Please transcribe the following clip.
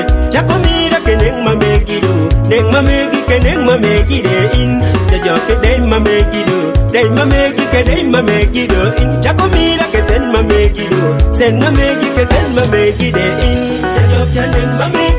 Chakomira ke neng mamegido, neng mamegi ke neng mamegide in. Jajo ke den mamegido, den mamegi ke den mamegido in. Chakomira ke sen mamegido, sen mamegi ke sen mamegide in. Jajo ke neng mamegi